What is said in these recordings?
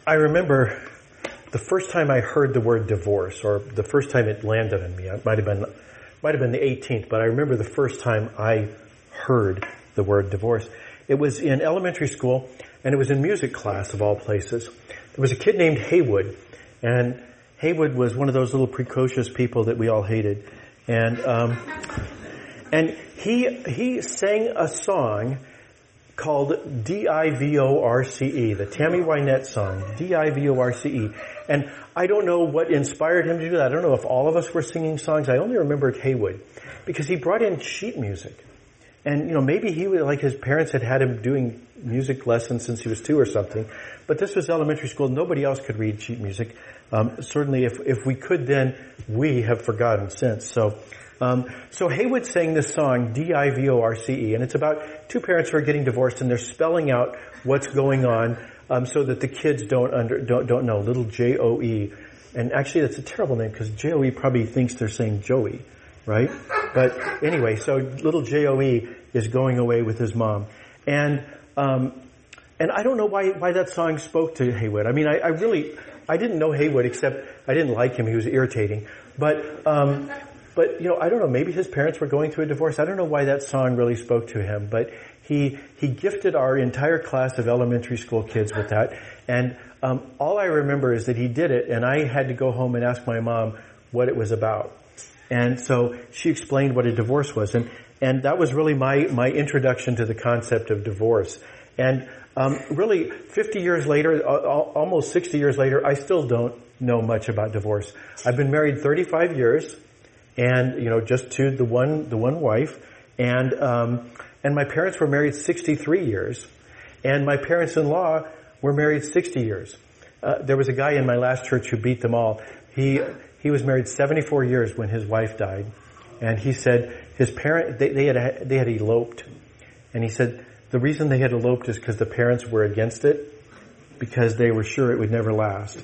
I remember the first time I heard the word divorce, or the first time it landed on me. It might have been the 18th, but I remember the first time I heard the word divorce. It was in elementary school, and it was in music class of all places. There was a kid named Haywood, and Haywood was one of those little precocious people that we all hated. And he sang a song called D-I-V-O-R-C-E, the Tammy Wynette song, D-I-V-O-R-C-E. And I don't know what inspired him to do that. I don't know if all of us were singing songs. I only remembered Haywood, because he brought in sheet music. And, maybe he would, like his parents had him doing music lessons since he was 2 or something. But this was elementary school. Nobody else could read sheet music. Certainly if we could then, we have forgotten since. So Haywood sang this song, D-I-V-O-R-C-E, and it's about two parents who are getting divorced, and they're spelling out what's going on, so that the kids don't know. Little J-O-E. And actually that's a terrible name, because J-O-E probably thinks they're saying Joey, right? But anyway, so little J-O-E is going away with his mom. And I don't know why that song spoke to Haywood. I mean, I didn't know Haywood, except I didn't like him. He was irritating. But I don't know, maybe his parents were going through a divorce. I don't know why that song really spoke to him, but he gifted our entire class of elementary school kids with that. And all I remember is that he did it, and I had to go home and ask my mom what it was about. And so she explained what a divorce was, and that was really my introduction to the concept of divorce. And really, 50 years later, almost 60 years later, I still don't know much about divorce. I've been married 35 years, and just to the one wife, and my parents were married 63 years, and my parents-in-law were married 60 years. There was a guy in my last church who beat them all. He was married 74 years when his wife died, and he said his they had eloped, and he said the reason they had eloped is because the parents were against it, because they were sure it would never last.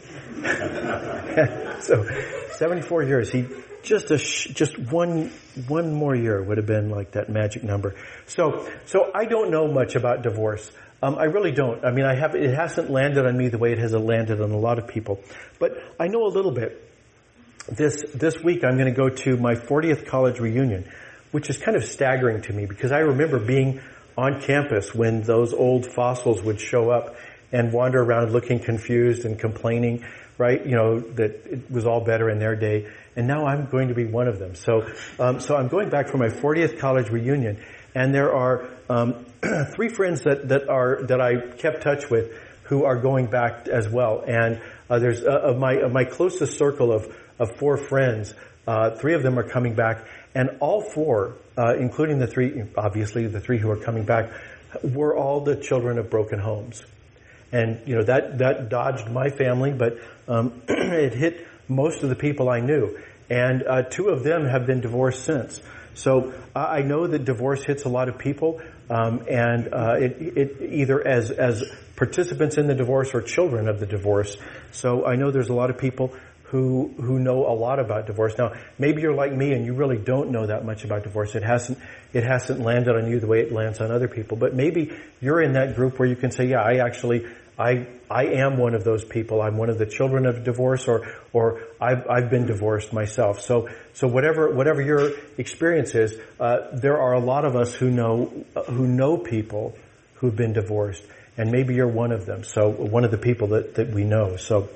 So 74 years. He just one more year would have been like that magic number. So I don't know much about divorce. I really don't. I mean, it hasn't landed on me the way it has landed on a lot of people. But I know a little bit. This week I'm going to go to my 40th college reunion, which is kind of staggering to me, because I remember being on campus when those old fossils would show up and wander around looking confused and complaining, right? That it was all better in their day. And now I'm going to be one of them. So I'm going back for my 40th college reunion, and there are 3 friends that I kept touch with who are going back as well. And there's of my closest circle of 4 friends, 3 of them are coming back, and all 4, including the 3, obviously the 3 who are coming back, were all the children of broken homes. And that dodged my family, but it hit most of the people I knew. And 2 of them have been divorced since. So I know that divorce hits a lot of people, and it either as participants in the divorce or children of the divorce. So I know there's a lot of people who know a lot about divorce. Now, maybe you're like me and you really don't know that much about divorce. It hasn't landed on you the way it lands on other people. But maybe you're in that group where you can say, yeah, I am one of those people. I'm one of the children of divorce, or I've been divorced myself. So whatever your experience is, there are a lot of us who know people who've been divorced, and maybe you're one of them. So one of the people that we know. So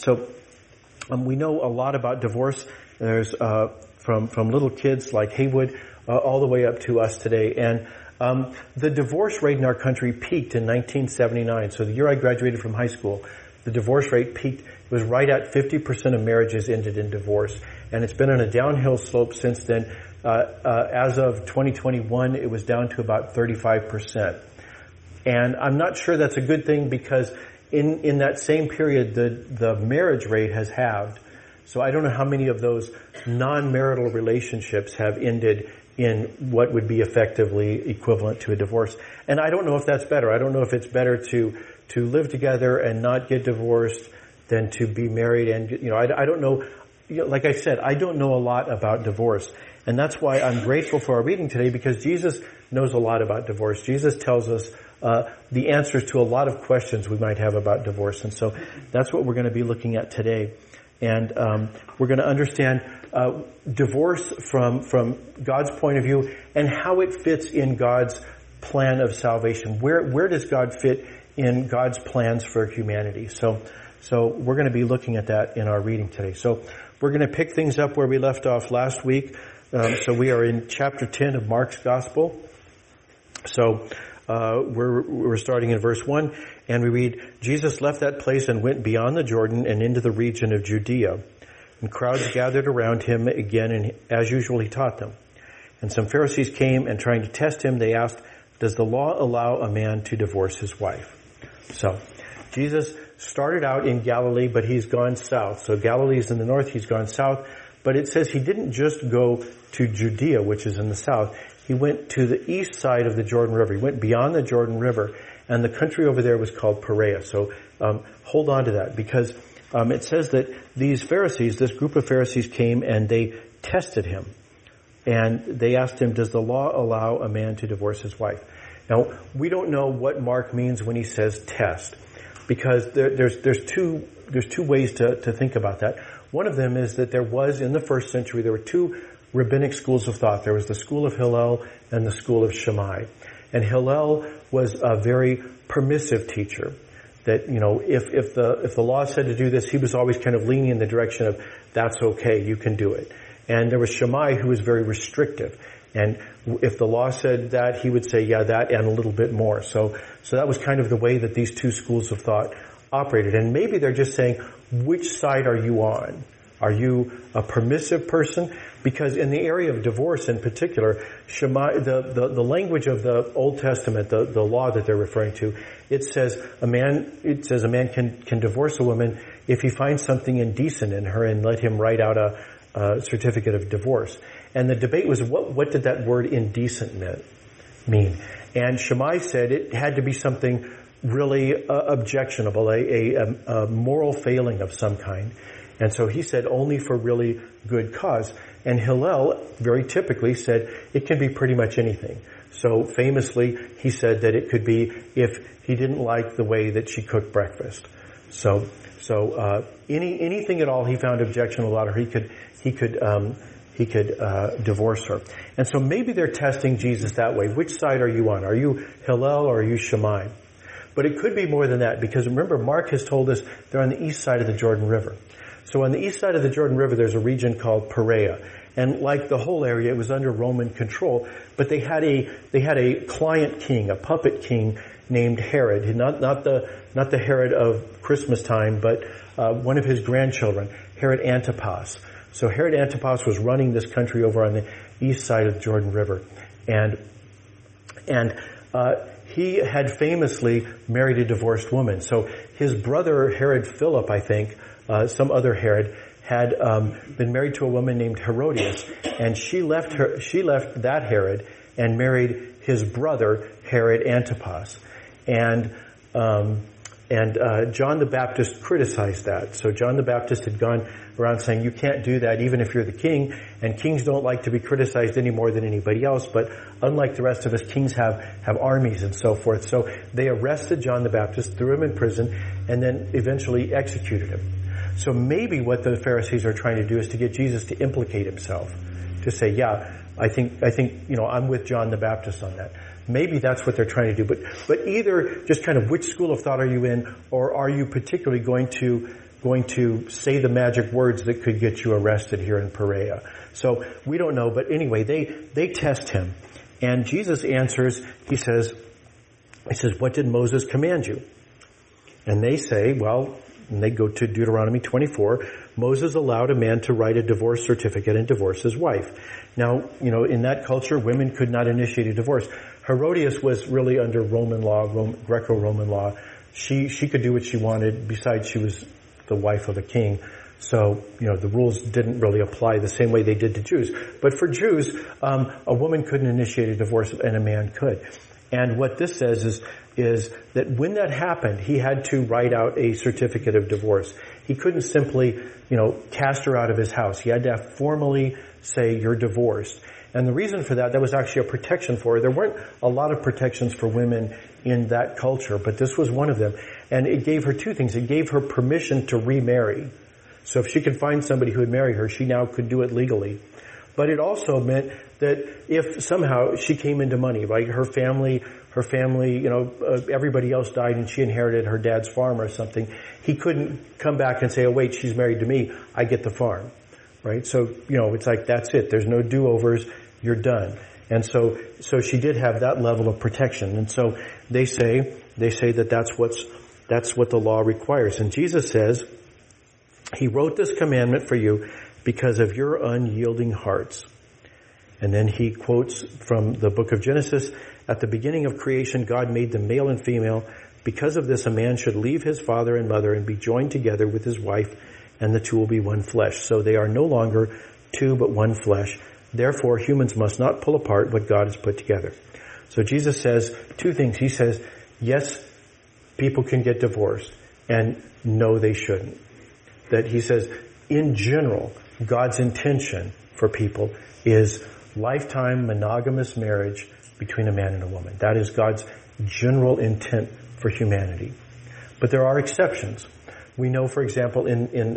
we know a lot about divorce. There's from little kids like Haywood all the way up to us today. And the divorce rate in our country peaked in 1979. So the year I graduated from high school, the divorce rate peaked. It was right at 50% of marriages ended in divorce. And it's been on a downhill slope since then. As of 2021, it was down to about 35%. And I'm not sure that's a good thing, because in that same period, the marriage rate has halved. So I don't know how many of those non-marital relationships have ended in what would be effectively equivalent to a divorce. And I don't know if that's better. I don't know if it's better to live together and not get divorced than to be married. And, I don't know. Like I said, I don't know a lot about divorce. And that's why I'm grateful for our reading today, because Jesus knows a lot about divorce. Jesus tells us the answers to a lot of questions we might have about divorce. And so that's what we're going to be looking at today. And we're going to understand divorce from God's point of view and how it fits in God's plan of salvation. Where does God fit in God's plans for humanity? So we're going to be looking at that in our reading today. So we're going to pick things up where we left off last week. So we are in chapter 10 of Mark's Gospel. So we're starting in verse 1, and we read, Jesus left that place and went beyond the Jordan and into the region of Judea. And crowds gathered around him again, and as usual he taught them. And some Pharisees came, and trying to test him, they asked, does the law allow a man to divorce his wife? So Jesus started out in Galilee, but he's gone south. So Galilee is in the north, he's gone south. But it says he didn't just go to Judea, which is in the south. He went to the east side of the Jordan River. He went beyond the Jordan River, and the country over there was called Perea. So hold on to that, because it says that these Pharisees, this group of Pharisees came and they tested him. And they asked him, does the law allow a man to divorce his wife? Now, we don't know what Mark means when he says test, because there's two ways to think about that. One of them is that there was, in the first century, there were two rabbinic schools of thought. There was the school of Hillel and the school of Shammai. And Hillel was a very permissive teacher. That, you know, if the law said to do this, he was always kind of leaning in the direction of, that's okay, you can do it. And there was Shammai, who was very restrictive. And if the law said that, he would say, yeah, that and a little bit more. So that was kind of the way that these two schools of thought operated. And maybe they're just saying, which side are you on? Are you a permissive person? Because in the area of divorce in particular, Shammai, the language of the Old Testament, the law that they're referring to, it says a man can divorce a woman if he finds something indecent in her and let him write out a certificate of divorce. And the debate was, what did that word indecent mean? And Shammai said it had to be something really objectionable, a moral failing of some kind. And so he said only for really good cause. And Hillel very typically said it can be pretty much anything. So famously, he said that it could be if he didn't like the way that she cooked breakfast. So anything at all he found objectionable about her, he could divorce her. And so maybe they're testing Jesus that way. Which side are you on? Are you Hillel or are you Shammai? But it could be more than that, because remember, Mark has told us they're on the east side of the Jordan River. So on the east side of the Jordan River, there's a region called Perea. And like the whole area, it was under Roman control. But they had a client king, a puppet king named Herod. Not the Herod of Christmas time, but one of his grandchildren, Herod Antipas. So Herod Antipas was running this country over on the east side of the Jordan River. And he had famously married a divorced woman. So his brother, Herod Philip, I think, some other Herod, had been married to a woman named Herodias, and she left that Herod and married his brother, Herod Antipas. And John the Baptist criticized that. So John the Baptist had gone around saying, you can't do that even if you're the king, and kings don't like to be criticized any more than anybody else, but unlike the rest of us, kings have armies and so forth. So they arrested John the Baptist, threw him in prison, and then eventually executed him. So maybe what the Pharisees are trying to do is to get Jesus to implicate himself, to say, yeah, I think, I'm with John the Baptist on that. Maybe that's what they're trying to do. But either just kind of which school of thought are you in, or are you particularly going to say the magic words that could get you arrested here in Perea? So we don't know, but anyway, they test him. And Jesus answers, he says, what did Moses command you? And they say, and they go to Deuteronomy 24, Moses allowed a man to write a divorce certificate and divorce his wife. Now, in that culture, women could not initiate a divorce. Herodias was really under Roman law, Greco-Roman law. She could do what she wanted. Besides, she was the wife of a king. So, the rules didn't really apply the same way they did to Jews. But for Jews, a woman couldn't initiate a divorce and a man could. And what this says is that when that happened, he had to write out a certificate of divorce. He couldn't simply, cast her out of his house. He had to formally say, you're divorced. And the reason for that was actually a protection for her. There weren't a lot of protections for women in that culture, but this was one of them. And it gave her two things. It gave her permission to remarry. So if she could find somebody who would marry her, she now could do it legally. But it also meant that if somehow she came into money, like her family, everybody else died and she inherited her dad's farm or something, he couldn't come back and say, oh wait, she's married to me, I get the farm. Right? So, it's like, that's it. There's no do-overs. You're done. And so she did have that level of protection. And so they say that that's what the law requires. And Jesus says, He wrote this commandment for you because of your unyielding hearts. And then he quotes from the book of Genesis, at the beginning of creation, God made them male and female. Because of this, a man should leave his father and mother and be joined together with his wife, and the two will be one flesh. So they are no longer two, but one flesh. Therefore, humans must not pull apart what God has put together. So Jesus says two things. He says, yes, people can get divorced, and no, they shouldn't. That he says, in general, God's intention for people is lifetime monogamous marriage between a man and a woman. That is God's general intent for humanity. But there are exceptions. We know, for example, in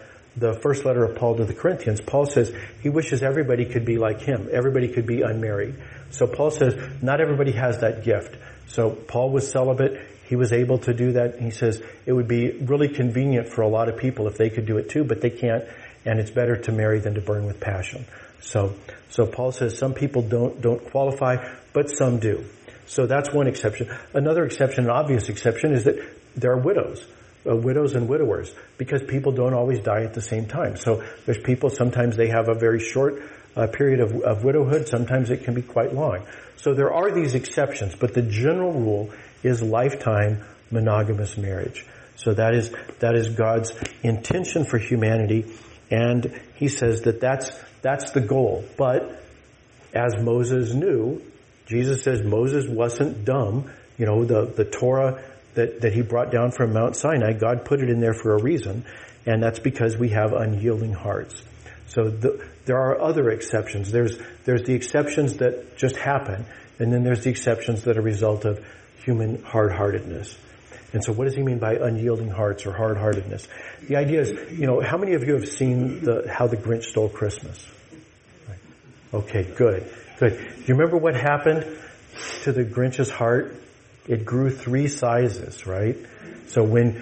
the first letter of Paul to the Corinthians, Paul says he wishes everybody could be like him. Everybody could be unmarried. So Paul says not everybody has that gift. So Paul was celibate. He was able to do that. He says it would be really convenient for a lot of people if they could do it too, but they can't. And it's better to marry than to burn with passion. So Paul says some people don't qualify, but some do. So that's one exception. Another exception, an obvious exception, is that there are widows and widowers, because people don't always die at the same time. So there's people, sometimes they have a very short period of widowhood, sometimes it can be quite long. So there are these exceptions, but the general rule is lifetime monogamous marriage. So that is God's intention for humanity, and he says that that's the goal. But as Moses knew, Jesus says Moses wasn't dumb. The Torah that he brought down from Mount Sinai, God put it in there for a reason, and that's because we have unyielding hearts. So there are other exceptions. There's the exceptions that just happen, and then there's the exceptions that are a result of human hard-heartedness. And so what does he mean by unyielding hearts or hard-heartedness? The idea is, how many of you have seen How the Grinch Stole Christmas? Right. Okay, good. Do you remember what happened to the Grinch's heart? It grew 3 sizes, right? So when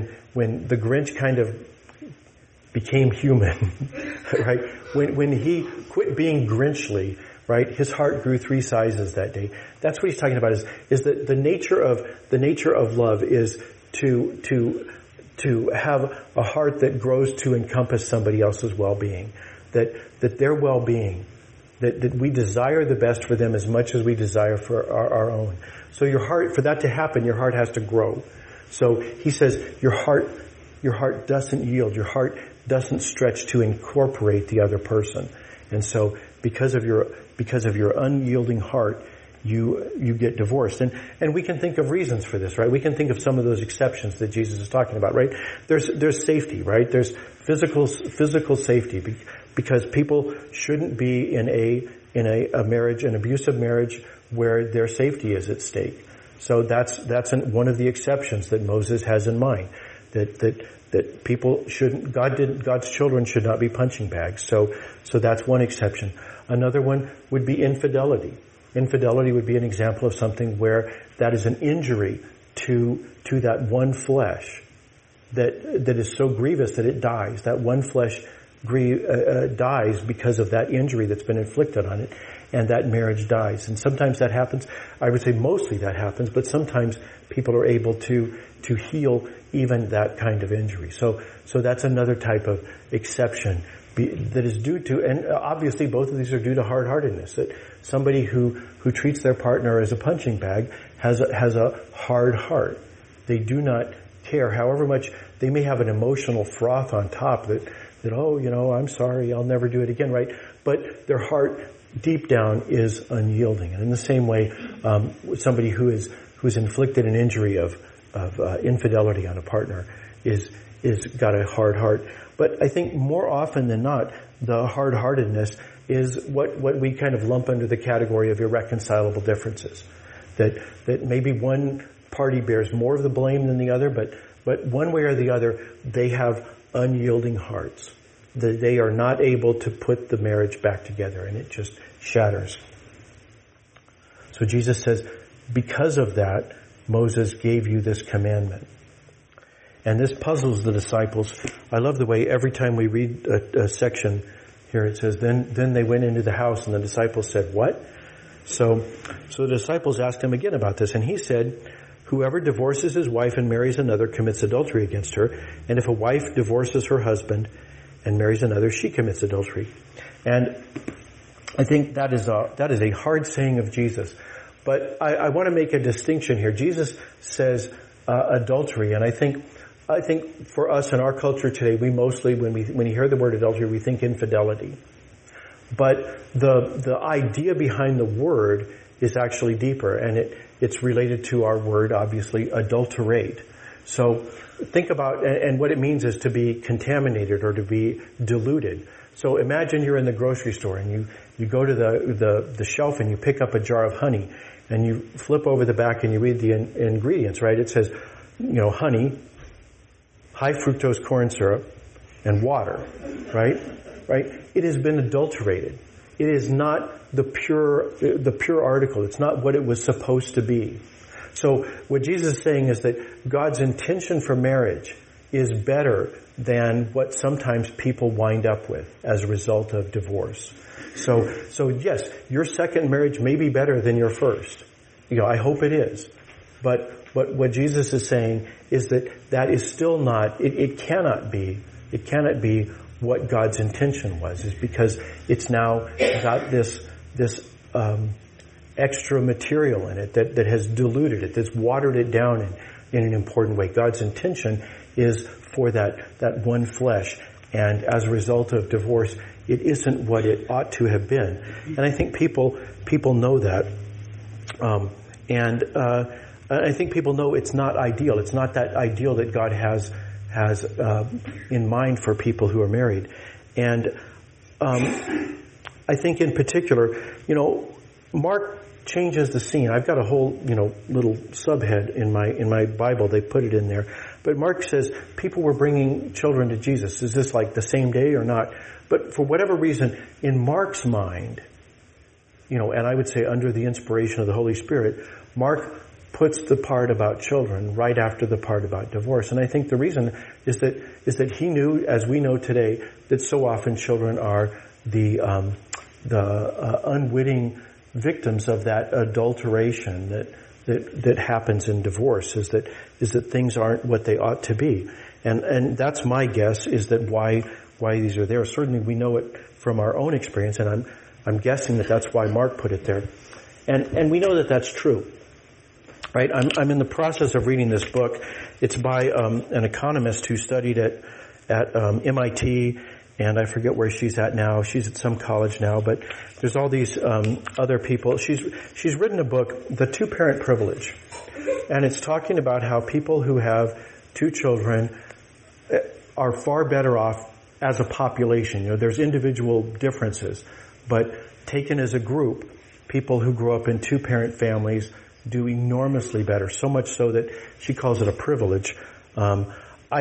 the Grinch kind of became human, right? When he quit being Grinchly, right? His heart grew 3 sizes that day. That's what he's talking about. Is that the nature of love is to have a heart that grows to encompass somebody else's well-being, that their well-being, that we desire the best for them as much as we desire for our own. So your heart, for that to happen, your heart has to grow. So he says your heart doesn't yield. Your heart doesn't stretch to incorporate the other person. And so because of your unyielding heart, you get divorced. And we can think of reasons for this, right? We can think of some of those exceptions that Jesus is talking about, right? There's safety, right? There's physical safety, because people shouldn't be in a marriage, an abusive marriage, where their safety is at stake. So that's one of the exceptions that Moses has in mind, that people shouldn't, God's children should not be punching bags. So that's one exception. Another one would be infidelity. Infidelity would be an example of something where that is an injury to that one flesh that is so grievous that it dies. That one flesh dies because of that injury that's been inflicted on it, and that marriage dies. And sometimes that happens. I would say mostly that happens, but sometimes people are able to heal even that kind of injury. So that's another type of exception that is due to, and obviously both of these are due to hard-heartedness. That somebody who treats their partner as a punching bag has a hard heart. They do not care, however much they may have an emotional froth on top that I'm sorry, I'll never do it again, right? But their heart deep down is unyielding. And in the same way, somebody who's inflicted an injury of infidelity on a partner is got a hard heart. But I think more often than not, the hard-heartedness is what we kind of lump under the category of irreconcilable differences. That maybe one party bears more of the blame than the other, but one way or the other, they have unyielding hearts. That they are not able to put the marriage back together, and it just shatters. So Jesus says, because of that, Moses gave you this commandment. And this puzzles the disciples. I love the way every time we read a section here it says, then they went into the house and the disciples said, what? So the disciples asked him again about this, and he said, whoever divorces his wife and marries another commits adultery against her, and if a wife divorces her husband and marries another, she commits adultery. And I think that is a hard saying of Jesus. But I want to make a distinction here. Jesus says adultery, and I think for us in our culture today, we mostly, when you hear the word adultery, we think infidelity. But the idea behind the word is actually deeper, and it's related to our word, obviously, adulterate. So think about, and what it means is to be contaminated or to be diluted. So imagine you're in the grocery store and you go to the shelf and you pick up a jar of honey and you flip over the back and you read the ingredients, right? It says, honey, high fructose corn syrup, and water, right? It has been adulterated. It is not the pure article. It's not what it was supposed to be. So what Jesus is saying is that God's intention for marriage is better than what sometimes people wind up with as a result of divorce. So yes, your second marriage may be better than your first. I hope it is. But what Jesus is saying is that is still not, it cannot be what God's intention was, is because it's now got this extra material in it that has diluted it, that's watered it down in an important way. God's intention is for that one flesh, and as a result of divorce, it isn't what it ought to have been. And I think people know that, and I think people know it's not ideal. It's not that ideal that God has in mind for people who are married. And I think in particular, Mark changes the scene. I've got a whole, little subhead in my Bible. They put it in there. But Mark says people were bringing children to Jesus. Is this like the same day or not? But for whatever reason, in Mark's mind, and I would say under the inspiration of the Holy Spirit, Mark puts the part about children right after the part about divorce. And I think the reason is that he knew, as we know today, that so often children are the unwitting victims of that adulteration that happens in divorce, is that things aren't what they ought to be. And that's my guess, is that why these are there. Certainly we know it from our own experience, and I'm guessing that's why Mark put it there. And we know that that's true. Right? I'm in the process of reading this book. It's by an economist who studied at MIT, and I forget where she's at now. She's at some college now, but there's all these other people. She's written a book, The Two-Parent Privilege, and it's talking about how people who have two children are far better off as a population. There's individual differences, but taken as a group, people who grow up in two-parent families do enormously better, so much so that she calls it a privilege. I'm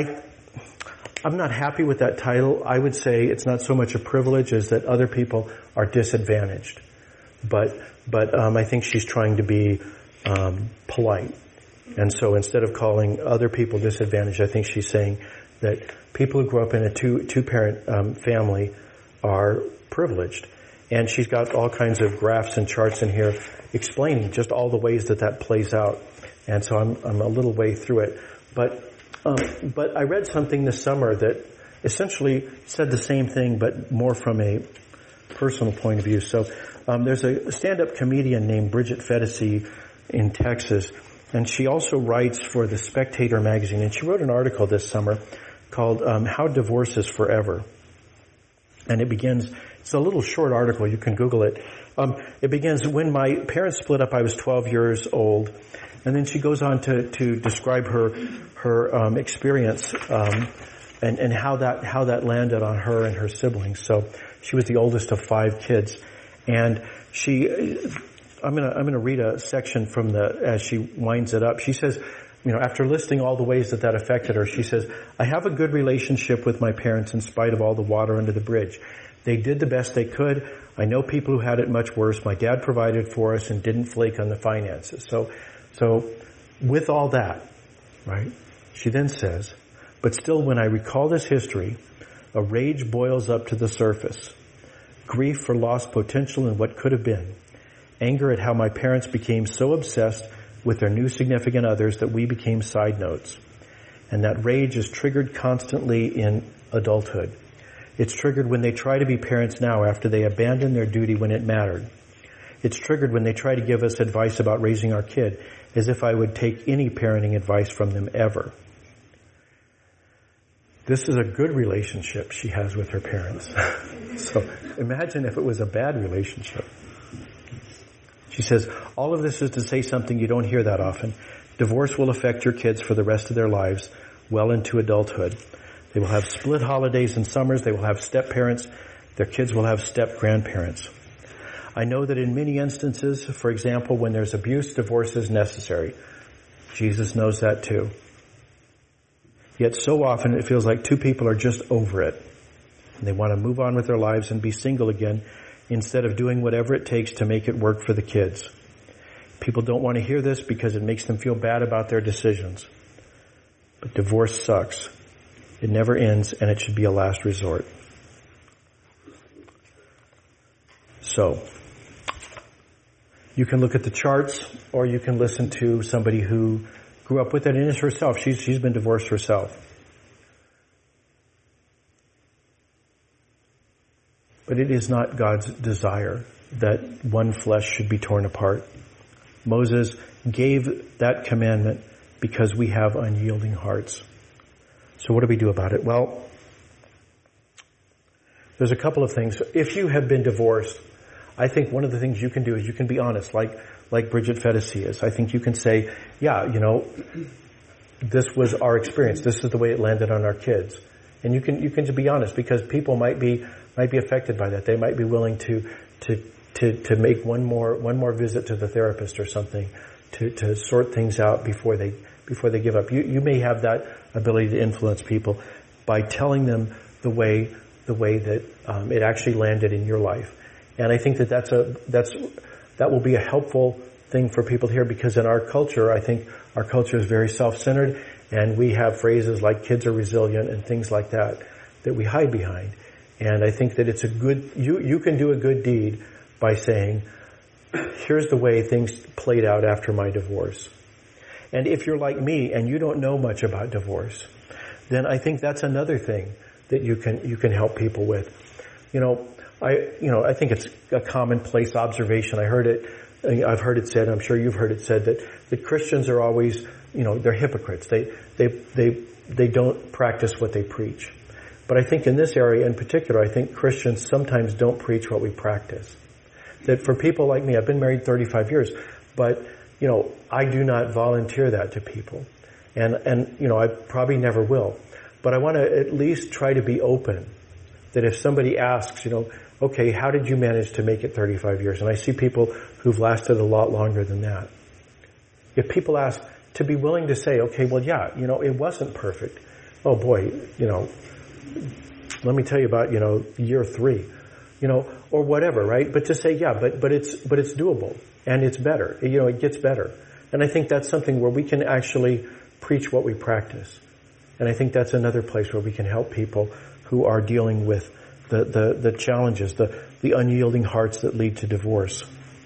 not happy with that title. I would say it's not so much a privilege as that other people are disadvantaged. But I think she's trying to be polite. And so instead of calling other people disadvantaged, I think she's saying that people who grow up in a two-parent family are privileged. And she's got all kinds of graphs and charts in here explaining just all the ways that plays out. And so I'm a little way through it. But I read something this summer that essentially said the same thing, but more from a personal point of view. So there's a stand-up comedian named Bridget Phetasy in Texas, and she also writes for the Spectator magazine. And she wrote an article this summer called How Divorce is Forever. And it begins, it's a little short article, you can Google it. It begins, when my parents split up, I was 12 years old. And then she goes on to describe her experience and how that landed on her and her siblings. So she was the oldest of 5 kids, and I'm going to read a section from as she winds it up. She says, after listing all the ways that affected her, she says, "I have a good relationship with my parents in spite of all the water under the bridge. They did the best they could. I know people who had it much worse. My dad provided for us and didn't flake on the finances." So with all that, right, she then says, "But still, when I recall this history, a rage boils up to the surface. Grief for lost potential and what could have been. Anger at how my parents became so obsessed with their new significant others that we became side notes. And that rage is triggered constantly in adulthood. It's triggered when they try to be parents now after they abandoned their duty when it mattered. It's triggered when they try to give us advice about raising our kid, as if I would take any parenting advice from them ever." This is a good relationship she has with her parents. So imagine if it was a bad relationship. She says, "All of this is to say something you don't hear that often. Divorce will affect your kids for the rest of their lives, well into adulthood. They will have split holidays and summers. They will have step-parents. Their kids will have step-grandparents. I know that in many instances, for example, when there's abuse, divorce is necessary. Jesus knows that too. Yet so often it feels like 2 people are just over it. And they want to move on with their lives and be single again instead of doing whatever it takes to make it work for the kids. People don't want to hear this because it makes them feel bad about their decisions. But divorce sucks. It never ends, and it should be a last resort." So, you can look at the charts, or you can listen to somebody who grew up with it and is herself. She's been divorced herself. But it is not God's desire that one flesh should be torn apart. Moses gave that commandment because we have unyielding hearts. So what do we do about it? Well, there's a couple of things. If you have been divorced, I think one of the things you can do is you can be honest, like Bridget Fedesi is. I think you can say, yeah, this was our experience. This is the way it landed on our kids. And you can just be honest, because people might be affected by that. They might be willing to make one more visit to the therapist or something to sort things out before they give up. You may have that ability to influence people by telling them the way that it actually landed in your life. And I think that will be a helpful thing for people to hear, because in our culture, I think our culture is very self-centered, and we have phrases like kids are resilient and things like that we hide behind. And I think that it's you can do a good deed by saying, here's the way things played out after my divorce. And if you're like me and you don't know much about divorce, then I think that's another thing that you can help people with. I think it's a commonplace observation. I've heard it said, I'm sure you've heard it said, that Christians are always, they're hypocrites. They don't practice what they preach. But I think in this area in particular, I think Christians sometimes don't preach what we practice. That for people like me, I've been married 35 years, but, I do not volunteer that to people. And I probably never will. But I want to at least try to be open. That if somebody asks, okay, how did you manage to make it 35 years? And I see people who've lasted a lot longer than that. If people ask, to be willing to say, okay, well, yeah, it wasn't perfect. Oh boy, let me tell you about, year 3, or whatever, right? But to say, yeah, but it's doable, and it's better. It gets better. And I think that's something where we can actually preach what we practice. And I think that's another place where we can help people who are dealing with the challenges, the unyielding hearts that lead to divorce.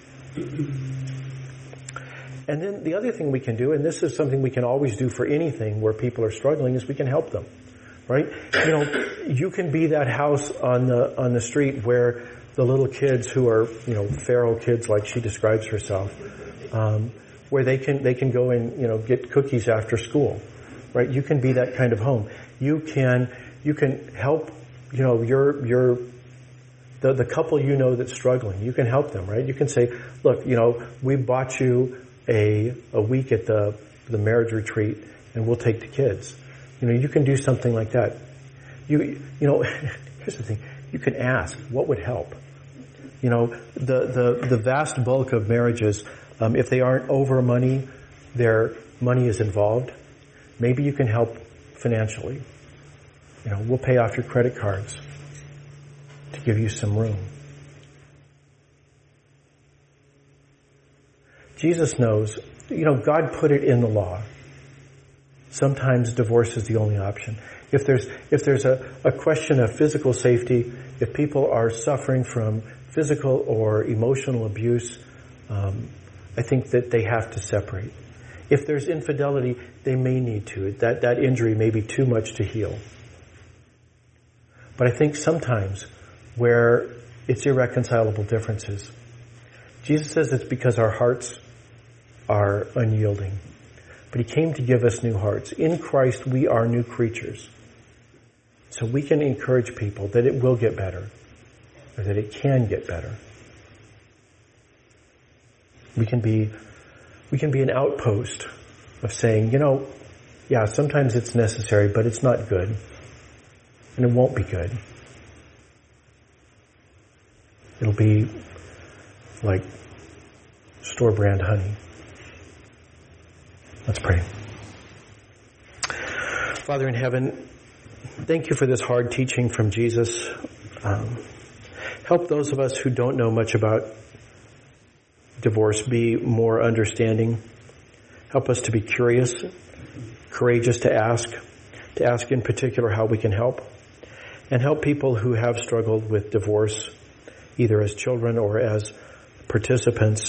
And then the other thing we can do, and this is something we can always do for anything where people are struggling, is we can help them. Right? You can be that house on the street where the little kids who are, feral kids like she describes herself, where they can go and, get cookies after school. Right? You can be that kind of home. You can help, the couple that's struggling. You can help them, right? You can say, look, we bought you a week at the marriage retreat, and we'll take the kids. You can do something like that. You know, here's the thing. You can ask, what would help? You know, the vast bulk of marriages, if they aren't over money, their money is involved. Maybe you can help financially. You know, we'll pay off your credit cards to give you some room. Jesus knows, you know, God put it in the law. Sometimes divorce is the only option. If there's a question of physical safety, if people are suffering from physical or emotional abuse, I think that they have to separate. If there's infidelity, they may need to. That injury may be too much to heal. But I think sometimes where it's irreconcilable differences, Jesus says it's because our hearts are unyielding. But He came to give us new hearts. In Christ, we are new creatures. So we can encourage people that it will get better, or that it can get better. We can be an outpost of saying, you know, yeah, sometimes it's necessary, but it's not good. And it won't be good. It'll be like store brand honey. Let's pray. Father in heaven, thank you for this hard teaching from Jesus. Help those of us who don't know much about divorce be more understanding. Help us to be curious, courageous to ask in particular how we can help, and help people who have struggled with divorce, either as children or as participants.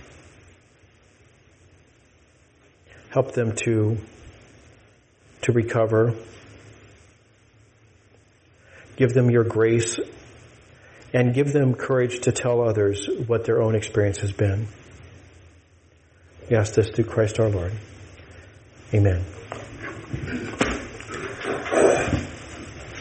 Help them to recover. Give them your grace, and give them courage to tell others what their own experience has been. We ask this through Christ our Lord. Amen.